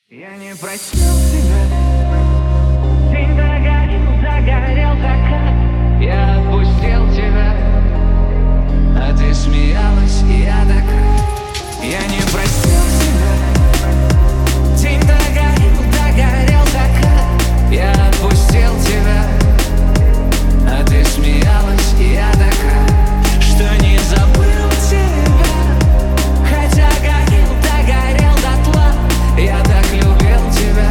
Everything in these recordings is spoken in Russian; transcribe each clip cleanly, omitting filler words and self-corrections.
Я не просил тебя. День догорел закат. Я отпустил тебя, а ты смеялась, и я так рад. Я не просил тебя. День догорел закат. Я отпустил тебя, а ты смеялась, и я так рад, что не забыл тебя. Хотя догорел дотла. Я так любил тебя.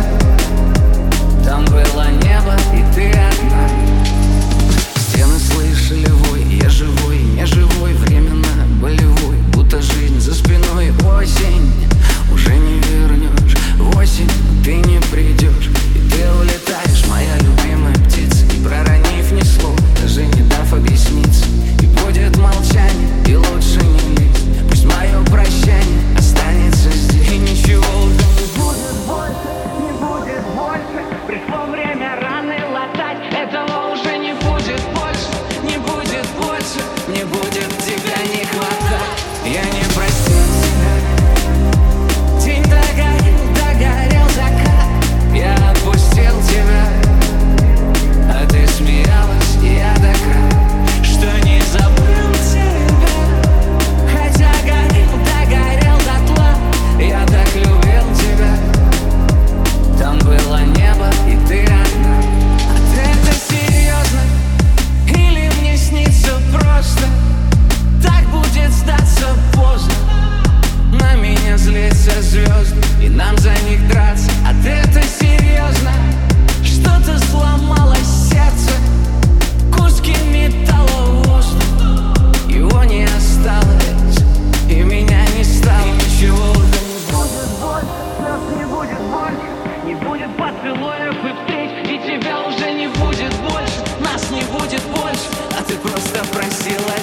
Там было небо, и ты одна. Стены слышали вой, я живой, не живой, временно болевой, будто жизнь за спиной. Осень, уже не вернешь. Осень, ты не придешь, и ты улетаешь, моя любимая птица, не проронив ни слова, даже не дав объясниться. И будет молчание, и лучше не лезть. Пусть мое прощание останется здесь. И ничего уже не будет больше, не будет больше. Пришло время раны латать. Этого уже не будет больше, не будет больше. Мне будет тебя не хватать. Я не простил тебя. День догорел закат. Я отпустил тебя, а ты смеялась, и я так рад, что не забыл тебя. Хотя догорел дотла. Я так любил тебя. Там было небо, и ты одна. А ты это серьезно? Или мне снится просто? Так будет сдаться поздно. На меня злятся звезды, и нам за них драться. А ты это серьезно? Что-то сломалось сердце, куски металла в воздух. Его не осталось, и меня не стало. И ничего уже не будет больше, слез не будет больше. Не будет поцелуев и встреч, и тебя уже не будет больше. Нас не будет больше, а ты просто просила